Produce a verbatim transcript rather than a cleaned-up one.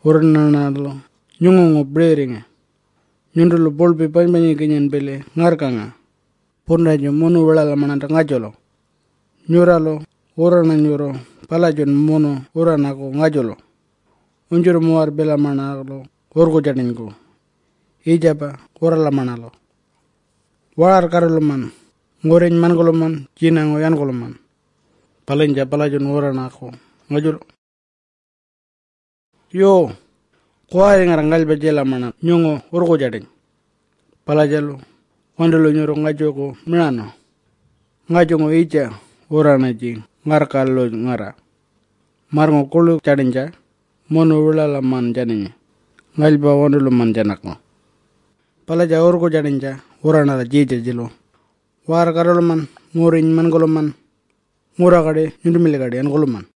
urananalo nyungongo bleringa nyundulu bolpi panbanyi kinyan bele ngarkanga pundajo monu welala mananta ngajolo nyuralo urana nyuro palajon mono uranako ngajolo unjur muar bela manalo urgo jadinko ijaba urala manalo warar karuluman ngoreñ man goloman jinango yan goloman palenja palajon uranako ngajolo yo kuai ngarangal bejela mana nyongo urgo jading palajalo wandalo nyoro ngajoko minano ngajongo ija urana ji ngarkalo ngara marngo kulu jadinja mono wilala man janinya ngalba wandalo man janakno palaja urgo jadinja urana la jija jilo war karolo man ngoriñ man golo man ngura gade nyundumile gade an golo man